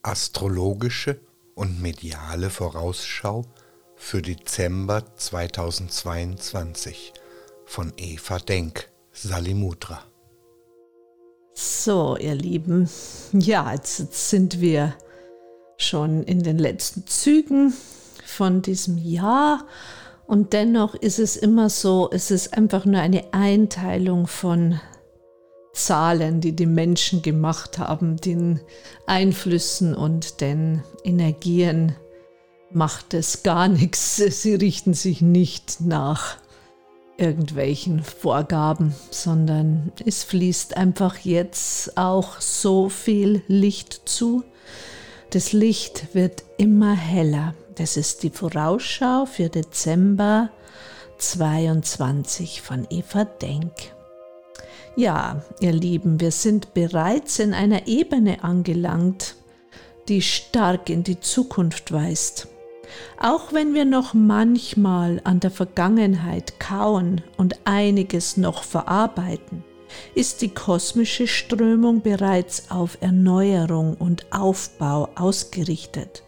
Astrologische und mediale Vorausschau für Dezember 2022 von Eva Denk, Salimudra. So, ihr Lieben, ja, jetzt sind wir schon in den letzten Zügen von diesem Jahr und dennoch ist es immer so, es ist einfach nur eine Einteilung von Zahlen, die die Menschen gemacht haben, den Einflüssen und den Energien macht es gar nichts. Sie richten sich nicht nach irgendwelchen Vorgaben, sondern es fließt einfach jetzt auch so viel Licht zu. Das Licht wird immer heller. Das ist die Vorausschau für Dezember 22 von Eva Denk. Ja, ihr Lieben, wir sind bereits in einer Ebene angelangt, die stark in die Zukunft weist. Auch wenn wir noch manchmal an der Vergangenheit kauen und einiges noch verarbeiten, ist die kosmische Strömung bereits auf Erneuerung und Aufbau ausgerichtet.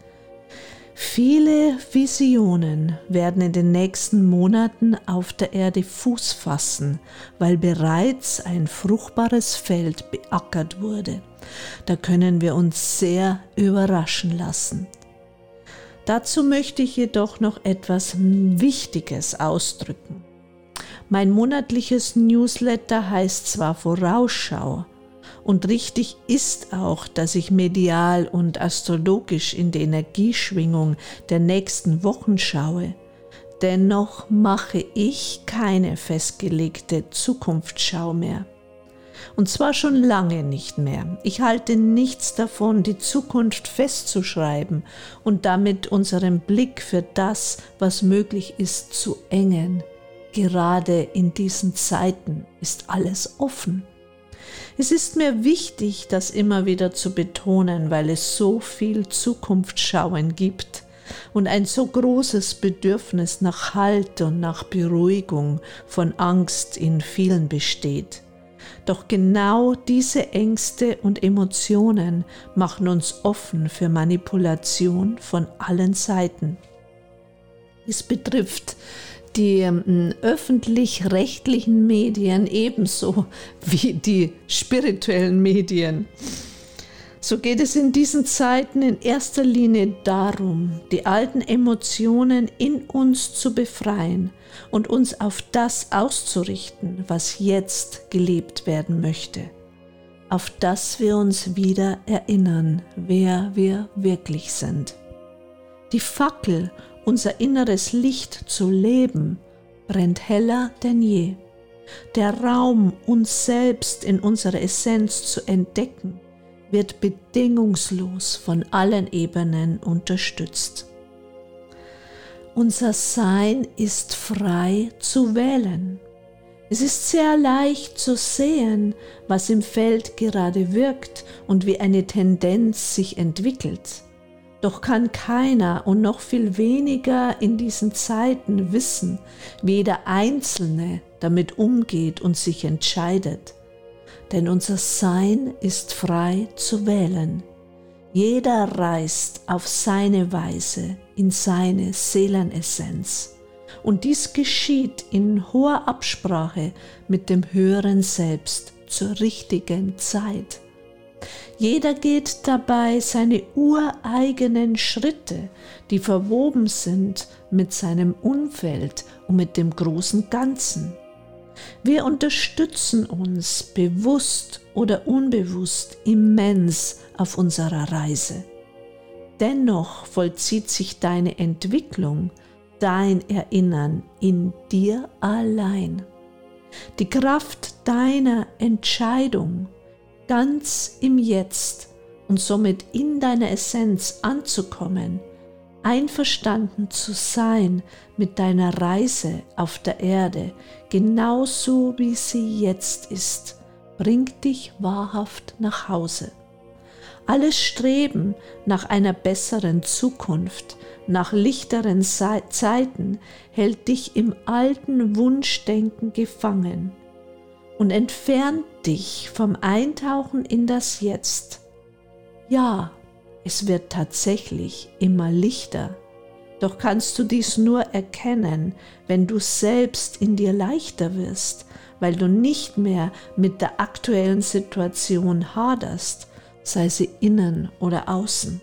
Viele Visionen werden in den nächsten Monaten auf der Erde Fuß fassen, weil bereits ein fruchtbares Feld beackert wurde. Da können wir uns sehr überraschen lassen. Dazu möchte ich jedoch noch etwas Wichtiges ausdrücken. Mein monatliches Newsletter heißt zwar Vorausschau, und richtig ist auch, dass ich medial und astrologisch in die Energieschwingung der nächsten Wochen schaue. Dennoch mache ich keine festgelegte Zukunftsschau mehr. Und zwar schon lange nicht mehr. Ich halte nichts davon, die Zukunft festzuschreiben und damit unseren Blick für das, was möglich ist, zu engen. Gerade in diesen Zeiten ist alles offen. Es ist mir wichtig, das immer wieder zu betonen, weil es so viel Zukunftsschauen gibt und ein so großes Bedürfnis nach Halt und nach Beruhigung von Angst in vielen besteht. Doch genau diese Ängste und Emotionen machen uns offen für Manipulation von allen Seiten. Es betrifft die öffentlich-rechtlichen Medien ebenso wie die spirituellen Medien. So geht es in diesen Zeiten in erster Linie darum, die alten Emotionen in uns zu befreien und uns auf das auszurichten, was jetzt gelebt werden möchte, auf das wir uns wieder erinnern, wer wir wirklich sind. Die Fackel, unser inneres Licht zu leben, brennt heller denn je. Der Raum, uns selbst in unserer Essenz zu entdecken, wird bedingungslos von allen Ebenen unterstützt. Unser Sein ist frei zu wählen. Es ist sehr leicht zu sehen, was im Feld gerade wirkt und wie eine Tendenz sich entwickelt. Doch kann keiner und noch viel weniger in diesen Zeiten wissen, wie jeder Einzelne damit umgeht und sich entscheidet. Denn unser Sein ist frei zu wählen. Jeder reist auf seine Weise in seine Seelenessenz. Und dies geschieht in hoher Absprache mit dem höheren Selbst zur richtigen Zeit. Jeder geht dabei seine ureigenen Schritte, die verwoben sind mit seinem Umfeld und mit dem großen Ganzen. Wir unterstützen uns bewusst oder unbewusst immens auf unserer Reise. Dennoch vollzieht sich deine Entwicklung, dein Erinnern in dir allein. Die Kraft deiner Entscheidung, ganz im Jetzt und somit in deiner Essenz anzukommen, einverstanden zu sein mit deiner Reise auf der Erde, genauso wie sie jetzt ist, bringt dich wahrhaft nach Hause. Alles Streben nach einer besseren Zukunft, nach lichteren Zeiten hält dich im alten Wunschdenken gefangen und entfernt dich vom Eintauchen in das Jetzt. Ja, Es wird tatsächlich immer lichter. Doch kannst du dies nur erkennen, wenn du selbst in dir leichter wirst, weil du nicht mehr mit der aktuellen Situation haderst, sei sie innen oder außen.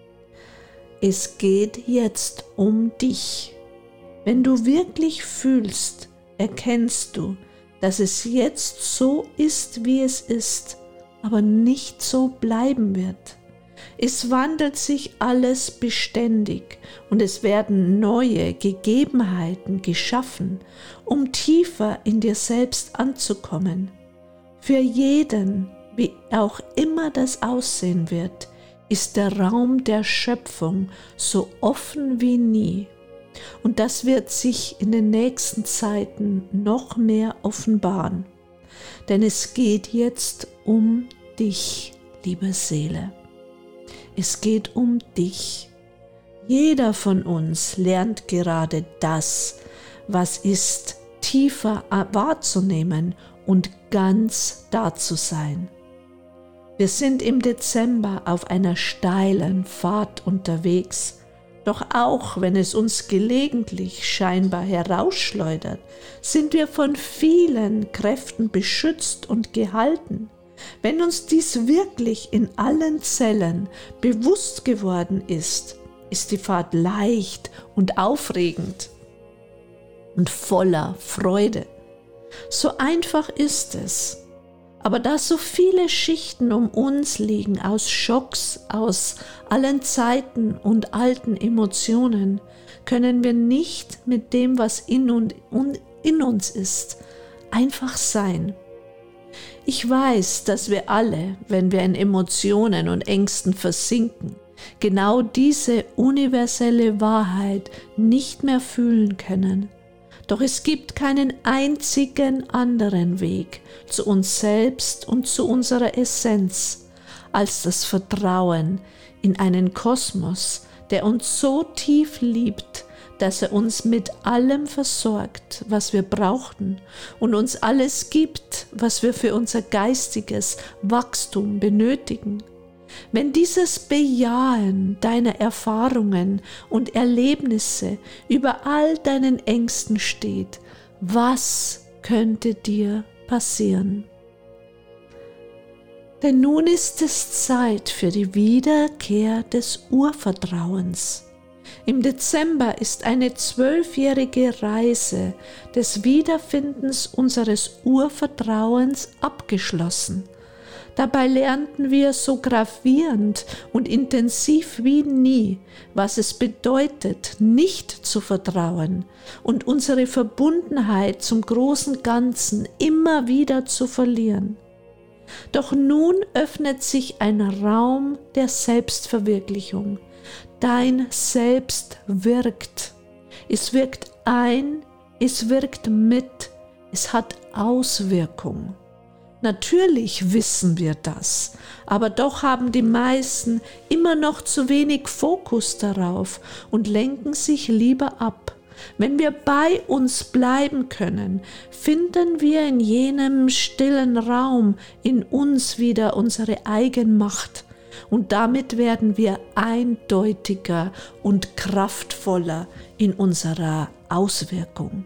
Es geht jetzt um dich. Wenn du wirklich fühlst, erkennst du, dass es jetzt so ist, wie es ist, aber nicht so bleiben wird. Es wandelt sich alles beständig und es werden neue Gegebenheiten geschaffen, um tiefer in dir selbst anzukommen. Für jeden, wie auch immer das aussehen wird, ist der Raum der Schöpfung so offen wie nie. Und das wird sich in den nächsten Zeiten noch mehr offenbaren. Denn es geht jetzt um dich, liebe Seele. Es geht um dich. Jeder von uns lernt gerade das, was ist, tiefer wahrzunehmen und ganz da zu sein. Wir sind im Dezember auf einer steilen Pfad unterwegs, doch auch wenn es uns gelegentlich scheinbar herausschleudert, sind wir von vielen Kräften beschützt und gehalten. Wenn uns dies wirklich in allen Zellen bewusst geworden ist, ist die Fahrt leicht und aufregend und voller Freude. So einfach ist es. Aber da so viele Schichten um uns liegen aus Schocks, aus allen Zeiten und alten Emotionen, können wir nicht mit dem, was in uns ist, einfach sein. Ich weiß, dass wir alle, wenn wir in Emotionen und Ängsten versinken, genau diese universelle Wahrheit nicht mehr fühlen können. Doch es gibt keinen einzigen anderen Weg zu uns selbst und zu unserer Essenz, als das Vertrauen in einen Kosmos, der uns so tief liebt, dass er uns mit allem versorgt, was wir brauchten und uns alles gibt, was wir für unser geistiges Wachstum benötigen. Wenn dieses Bejahen deiner Erfahrungen und Erlebnisse über all deinen Ängsten steht, was könnte dir passieren? Denn nun ist es Zeit für die Wiederkehr des Urvertrauens. Im Dezember ist eine 12-jährige Reise des Wiederfindens unseres Urvertrauens abgeschlossen. Dabei lernten wir so gravierend und intensiv wie nie, was es bedeutet, nicht zu vertrauen und unsere Verbundenheit zum großen Ganzen immer wieder zu verlieren. Doch nun öffnet sich ein Raum der Selbstverwirklichung. Dein Selbst wirkt. Es wirkt ein, es wirkt mit, es hat Auswirkung. Natürlich wissen wir das, aber doch haben die meisten immer noch zu wenig Fokus darauf und lenken sich lieber ab. Wenn wir bei uns bleiben können, finden wir in jenem stillen Raum in uns wieder unsere Eigenmacht und damit werden wir eindeutiger und kraftvoller in unserer Auswirkung.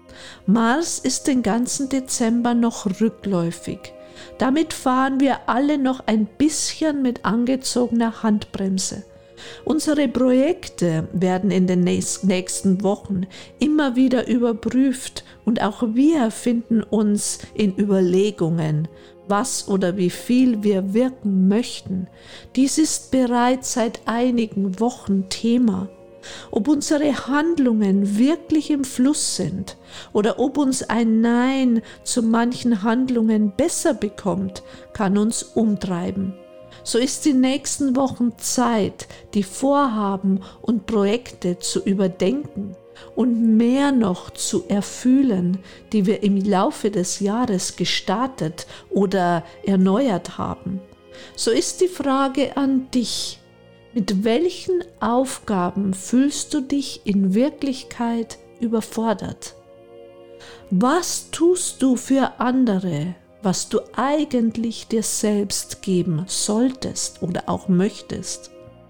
Mars ist den ganzen Dezember noch rückläufig. Damit fahren wir alle noch ein bisschen mit angezogener Handbremse. Unsere Projekte werden in den nächsten Wochen immer wieder überprüft und auch wir finden uns in Überlegungen, was oder wie viel wir wirken möchten. Dies ist bereits seit einigen Wochen Thema. Ob unsere Handlungen wirklich im Fluss sind oder ob uns ein Nein zu manchen Handlungen besser bekommt, kann uns umtreiben. So ist die nächsten Wochen Zeit, die Vorhaben und Projekte zu überdenken und mehr noch zu erfühlen, die wir im Laufe des Jahres gestartet oder erneuert haben. So ist die Frage an dich: Mit welchen Aufgaben fühlst du dich in Wirklichkeit überfordert? Was tust du für andere, was du eigentlich dir selbst geben solltest oder auch möchtest?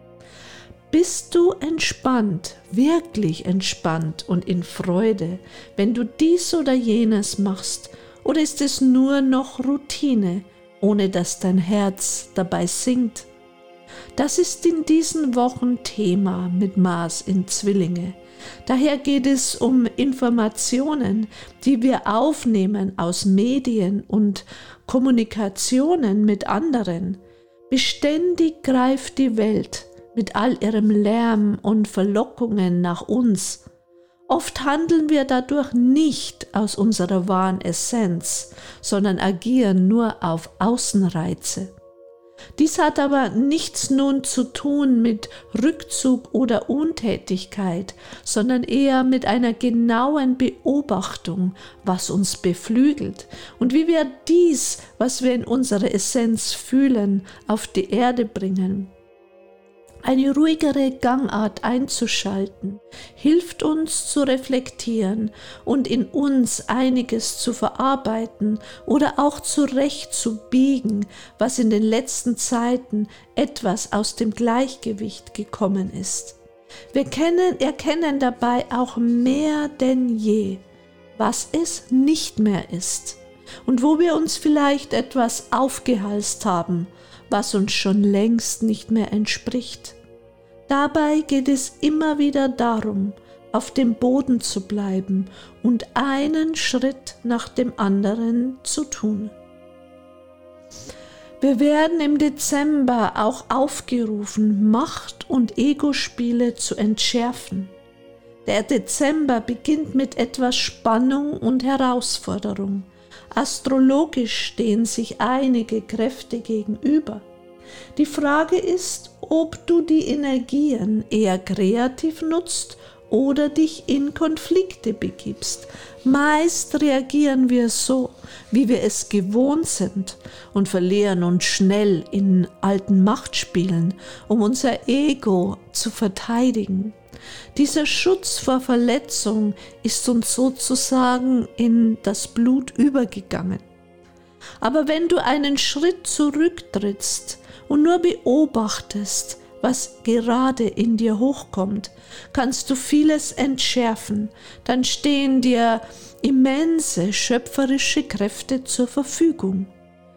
Bist du entspannt, wirklich entspannt und in Freude, wenn du dies oder jenes machst, oder ist es nur noch Routine, ohne dass dein Herz dabei singt? Das ist in diesen Wochen Thema mit Mars in Zwillinge. Daher geht es um Informationen, die wir aufnehmen aus Medien und Kommunikationen mit anderen. Beständig greift die Welt mit all ihrem Lärm und Verlockungen nach uns. Oft handeln wir dadurch nicht aus unserer wahren Essenz, sondern agieren nur auf Außenreize. Dies hat aber nichts nun zu tun mit Rückzug oder Untätigkeit, sondern eher mit einer genauen Beobachtung, was uns beflügelt und wie wir dies, was wir in unserer Essenz fühlen, auf die Erde bringen. Eine ruhigere Gangart einzuschalten, hilft uns zu reflektieren und in uns einiges zu verarbeiten oder auch zurechtzubiegen, was in den letzten Zeiten etwas aus dem Gleichgewicht gekommen ist. Wir erkennen dabei auch mehr denn je, was es nicht mehr ist und wo wir uns vielleicht etwas aufgehalst haben, was uns schon längst nicht mehr entspricht. Dabei geht es immer wieder darum, auf dem Boden zu bleiben und einen Schritt nach dem anderen zu tun. Wir werden im Dezember auch aufgerufen, Macht- und Ego-Spiele zu entschärfen. Der Dezember beginnt mit etwas Spannung und Herausforderung. Astrologisch stehen sich einige Kräfte gegenüber. Die Frage ist, ob du die Energien eher kreativ nutzt oder dich in Konflikte begibst. Meist reagieren wir so, wie wir es gewohnt sind und verlieren uns schnell in alten Machtspielen, um unser Ego zu verteidigen. Dieser Schutz vor Verletzung ist uns sozusagen in das Blut übergegangen. Aber wenn du einen Schritt zurücktrittst und nur beobachtest, was gerade in dir hochkommt, kannst du vieles entschärfen. Dann stehen dir immense schöpferische Kräfte zur Verfügung.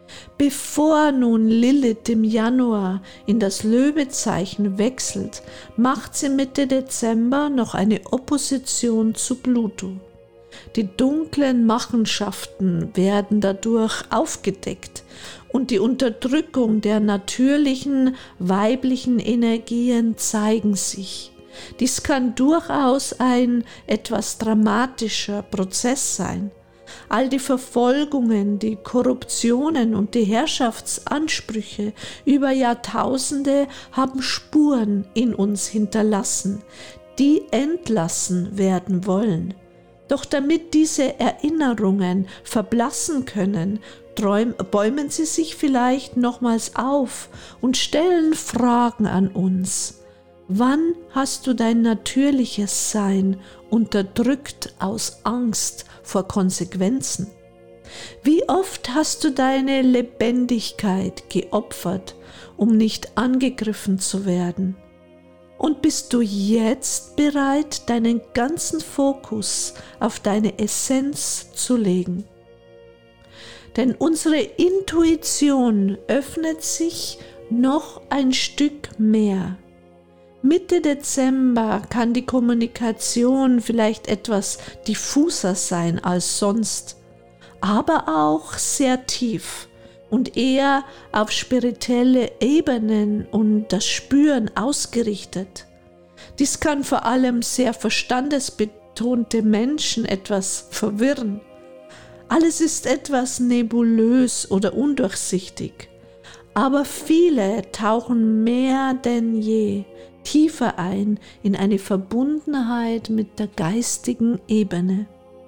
Bevor nun Lilith im Januar in das Löwezeichen wechselt, macht sie Mitte Dezember noch eine Opposition zu Pluto. Die dunklen Machenschaften werden dadurch aufgedeckt und die Unterdrückung der natürlichen weiblichen Energien zeigen sich. Dies kann durchaus ein etwas dramatischer Prozess sein. All die Verfolgungen, die Korruptionen und die Herrschaftsansprüche über Jahrtausende haben Spuren in uns hinterlassen, die entlassen werden wollen. Doch damit diese Erinnerungen verblassen können, bäumen sie sich vielleicht nochmals auf und stellen Fragen an uns. Wann hast du dein natürliches Sein unterdrückt aus Angst vor Konsequenzen? Wie oft hast du deine Lebendigkeit geopfert, um nicht angegriffen zu werden? Und bist du jetzt bereit, deinen ganzen Fokus auf deine Essenz zu legen? Denn unsere Intuition öffnet sich noch ein Stück mehr. Mitte Dezember kann die Kommunikation vielleicht etwas diffuser sein als sonst, aber auch sehr tief und eher auf spirituelle Ebenen und das Spüren ausgerichtet. Dies kann vor allem sehr verstandesbetonte Menschen etwas verwirren. Alles ist etwas nebulös oder undurchsichtig, aber viele tauchen mehr denn je tiefer ein in eine Verbundenheit mit der geistigen Ebene.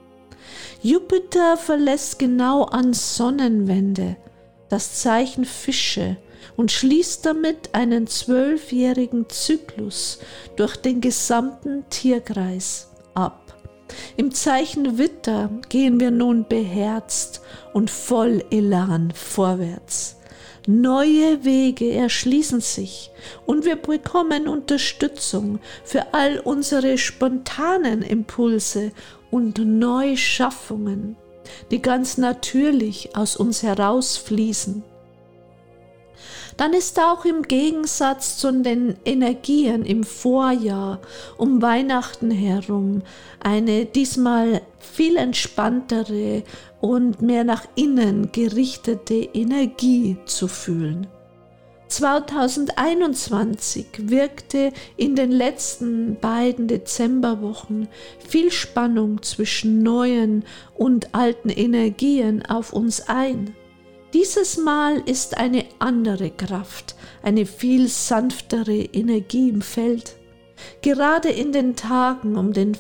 Jupiter verlässt genau an Sonnenwende das Zeichen Fische und schließt damit einen 12-jährigen Zyklus durch den gesamten Tierkreis ab. Im Zeichen Widder gehen wir nun beherzt und voll Elan vorwärts. Neue Wege erschließen sich und wir bekommen Unterstützung für all unsere spontanen Impulse und Neuschaffungen, die ganz natürlich aus uns herausfließen. Dann ist auch im Gegensatz zu den Energien im Vorjahr um Weihnachten herum eine diesmal viel entspanntere und mehr nach innen gerichtete Energie zu fühlen. 2021 wirkte in den letzten beiden Dezemberwochen viel Spannung zwischen neuen und alten Energien auf uns ein. Dieses Mal ist eine andere Kraft, eine viel sanftere Energie im Feld. Gerade in den Tagen um den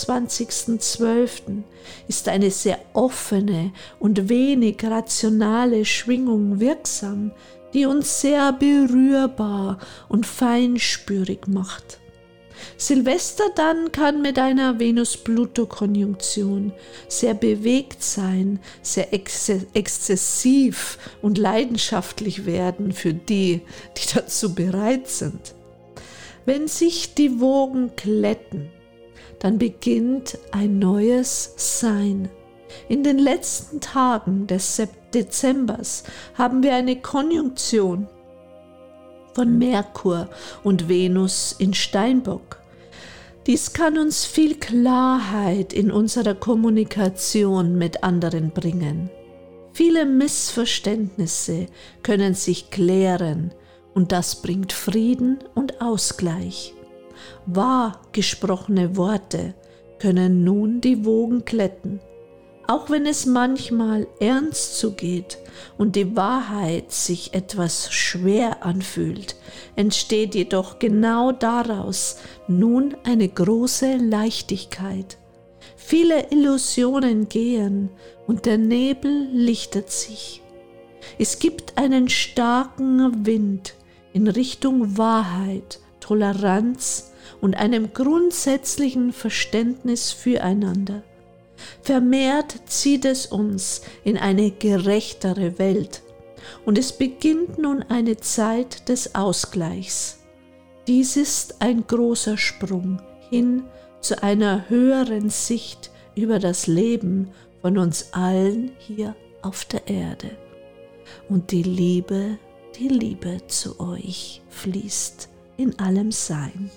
24.12. ist eine sehr offene und wenig rationale Schwingung wirksam, die uns sehr berührbar und feinspürig macht. Silvester dann kann mit einer Venus-Pluto-Konjunktion sehr bewegt sein, sehr exzessiv und leidenschaftlich werden für die dazu bereit sind. Wenn sich die Wogen glätten, dann beginnt ein neues Sein. In den letzten Tagen des Dezembers haben wir eine Konjunktion von Merkur und Venus in Steinbock. Dies kann uns viel Klarheit in unserer Kommunikation mit anderen bringen. Viele Missverständnisse können sich klären und das bringt Frieden und Ausgleich. Wahr gesprochene Worte können nun die Wogen glätten. Auch wenn es manchmal ernst zugeht und die Wahrheit sich etwas schwer anfühlt, entsteht jedoch genau daraus nun eine große Leichtigkeit. Viele Illusionen gehen und der Nebel lichtet sich. Es gibt einen starken Wind in Richtung Wahrheit, Toleranz und einem grundsätzlichen Verständnis füreinander. Vermehrt zieht es uns in eine gerechtere Welt und es beginnt nun eine Zeit des Ausgleichs. Dies ist ein großer Sprung hin zu einer höheren Sicht über das Leben von uns allen hier auf der Erde. Und die Liebe zu euch fließt in allem Sein.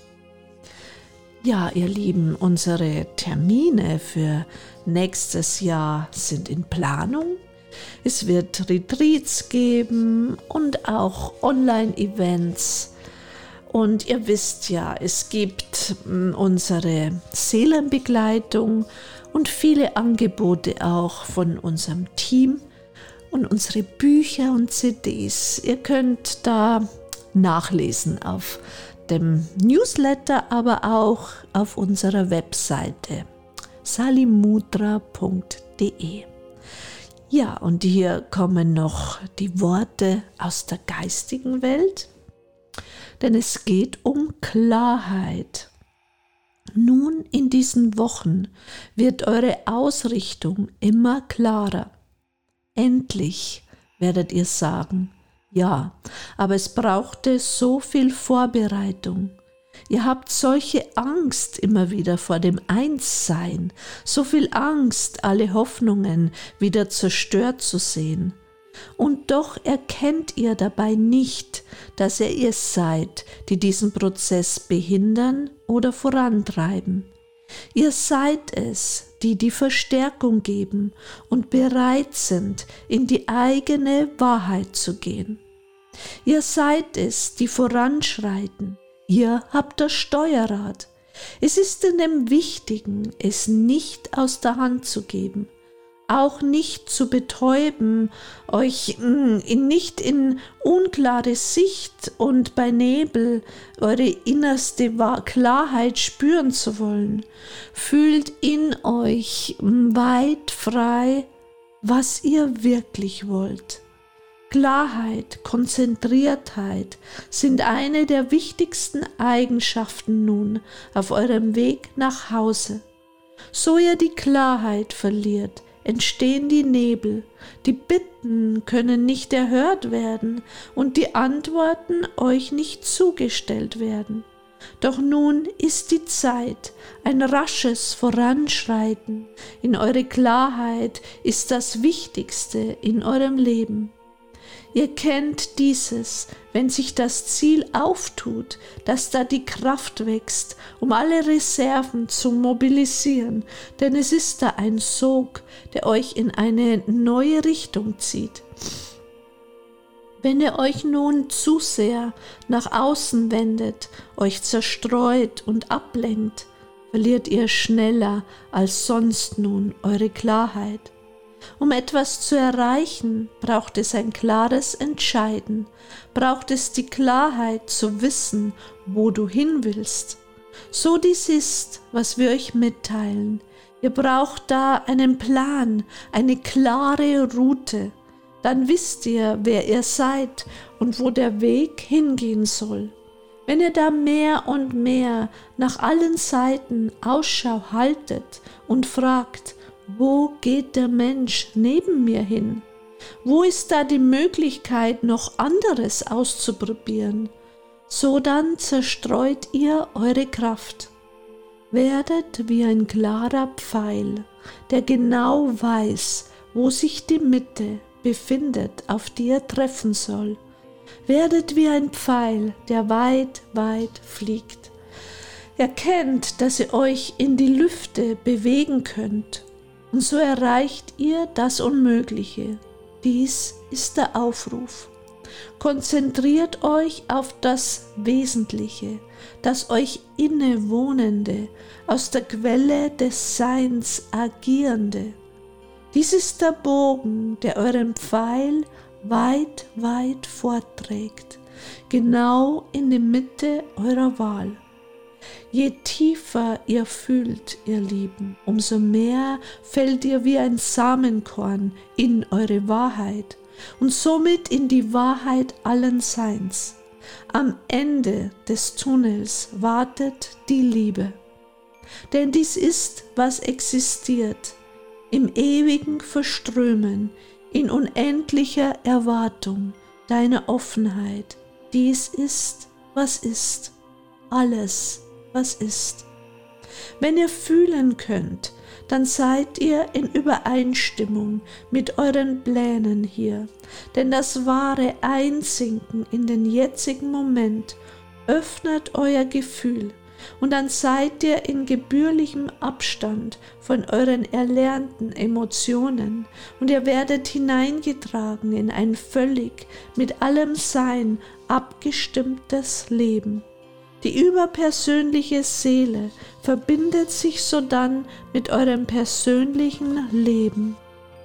Ja, ihr Lieben, unsere Termine für nächstes Jahr sind in Planung. Es wird Retreats geben und auch Online-Events. Und ihr wisst ja, es gibt unsere Seelenbegleitung und viele Angebote auch von unserem Team und unsere Bücher und CDs. Ihr könnt da nachlesen auf dem Newsletter, aber auch auf unserer Webseite salimudra.de. Ja, und hier kommen noch die Worte aus der geistigen Welt, denn es geht um Klarheit. Nun in diesen Wochen wird eure Ausrichtung immer klarer. Endlich werdet ihr sagen, ja, aber es brauchte so viel Vorbereitung. Ihr habt solche Angst immer wieder vor dem Einssein, so viel Angst, alle Hoffnungen wieder zerstört zu sehen. Und doch erkennt ihr dabei nicht, dass ihr seid, die diesen Prozess behindern oder vorantreiben. Ihr seid es, die die Verstärkung geben und bereit sind, in die eigene Wahrheit zu gehen. Ihr seid es, die voranschreiten. Ihr habt das Steuerrad. Es ist in dem Wichtigen, es nicht aus der Hand zu geben, auch nicht zu betäuben, euch nicht in unklare Sicht und bei Nebel eure innerste Klarheit spüren zu wollen. Fühlt in euch weit frei, was ihr wirklich wollt. Klarheit, Konzentriertheit sind eine der wichtigsten Eigenschaften nun auf eurem Weg nach Hause. So ihr die Klarheit verliert, entstehen die Nebel, die Bitten können nicht erhört werden und die Antworten euch nicht zugestellt werden. Doch nun ist die Zeit, ein rasches Voranschreiten in eure Klarheit ist das Wichtigste in eurem Leben. Ihr kennt dieses, wenn sich das Ziel auftut, dass da die Kraft wächst, um alle Reserven zu mobilisieren, denn es ist da ein Sog, der euch in eine neue Richtung zieht. Wenn ihr euch nun zu sehr nach außen wendet, euch zerstreut und ablenkt, verliert ihr schneller als sonst nun eure Klarheit. Um etwas zu erreichen, braucht es ein klares Entscheiden, braucht es die Klarheit zu wissen, wo du hin willst. So dies ist, was wir euch mitteilen. Ihr braucht da einen Plan, eine klare Route. Dann wisst ihr, wer ihr seid und wo der Weg hingehen soll. Wenn ihr da mehr und mehr nach allen Seiten Ausschau haltet und fragt, wo geht der Mensch neben mir hin? Wo ist da die Möglichkeit, noch anderes auszuprobieren? So dann zerstreut ihr eure Kraft. Werdet wie ein klarer Pfeil, der genau weiß, wo sich die Mitte befindet, auf die er treffen soll. Werdet wie ein Pfeil, der weit, weit fliegt. Erkennt, dass ihr euch in die Lüfte bewegen könnt. Und so erreicht ihr das Unmögliche. Dies ist der Aufruf. Konzentriert euch auf das Wesentliche, das euch innewohnende, aus der Quelle des Seins agierende. Dies ist der Bogen, der euren Pfeil weit, weit fortträgt, genau in die Mitte eurer Wahl. Je tiefer ihr fühlt, ihr Lieben, umso mehr fällt ihr wie ein Samenkorn in eure Wahrheit und somit in die Wahrheit allen Seins. Am Ende des Tunnels wartet die Liebe. Denn dies ist, was existiert, im ewigen Verströmen, in unendlicher Erwartung deiner Offenheit. Dies ist, was ist, alles, was ist. Wenn ihr fühlen könnt, dann seid ihr in Übereinstimmung mit euren Plänen hier, denn das wahre Einsinken in den jetzigen Moment öffnet euer Gefühl und dann seid ihr in gebührlichem Abstand von euren erlernten Emotionen und ihr werdet hineingetragen in ein völlig mit allem Sein abgestimmtes Leben. Die überpersönliche Seele verbindet sich sodann mit eurem persönlichen Leben.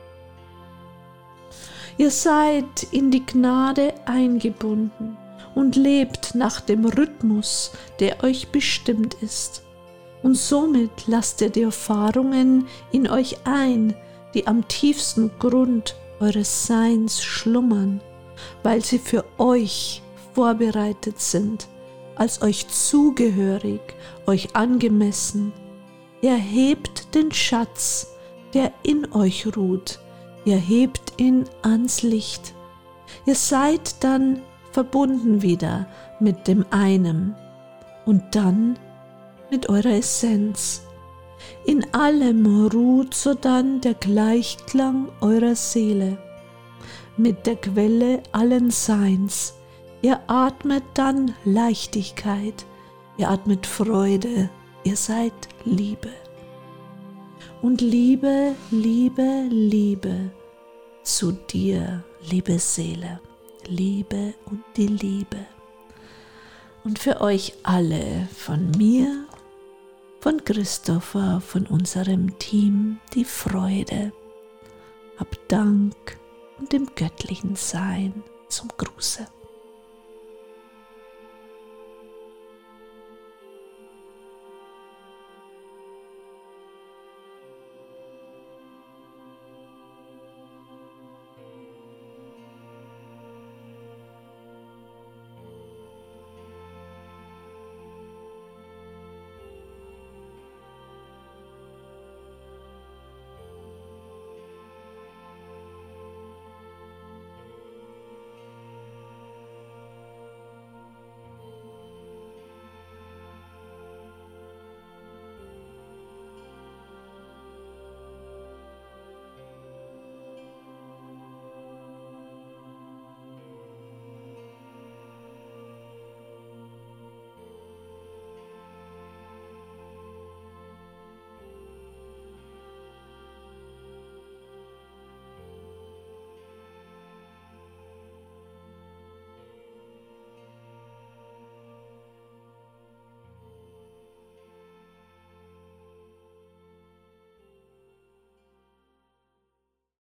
Ihr seid in die Gnade eingebunden und lebt nach dem Rhythmus, der euch bestimmt ist. Und somit lasst ihr die Erfahrungen in euch ein, die am tiefsten Grund eures Seins schlummern, weil sie für euch vorbereitet sind, als euch zugehörig, euch angemessen. Ihr hebt den Schatz, der in euch ruht, ihr hebt ihn ans Licht. Ihr seid dann verbunden wieder mit dem einen und dann mit eurer Essenz. In allem ruht sodann der Gleichklang eurer Seele, mit der Quelle allen Seins. Ihr atmet dann Leichtigkeit, ihr atmet Freude, ihr seid Liebe. Und Liebe, Liebe, Liebe zu dir, liebe Seele, Liebe und die Liebe. Und für euch alle, von mir, von Christopher, von unserem Team, die Freude, hab Dank und dem göttlichen Sein zum Gruße.